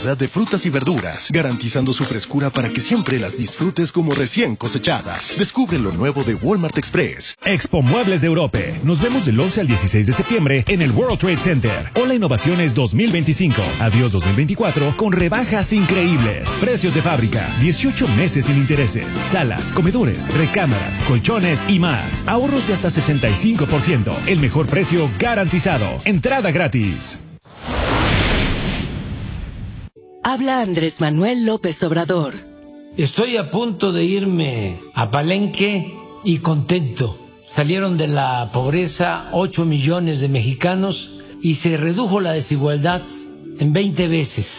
variedad de frutas y verduras, garantizando su frescura para que siempre las disfrutes como recién cosechadas. Descubre lo nuevo de Walmart Express. Expo Muebles de Europe. Nos vemos del 11 al 16 de septiembre en el World Trade Center. Hola Innovaciones 2025. Adiós 2024 con rebajas increíbles. Precios de fábrica. 18 meses sin intereses. Salas, comedores, recámaras, colchones y más. Ahorros de hasta 65%. El mejor precio garantizado. Entrada gratis. Habla Andrés Manuel López Obrador. Estoy a punto de irme a Palenque y contento. Salieron de la pobreza 8 millones de mexicanos y se redujo la desigualdad en 20 veces.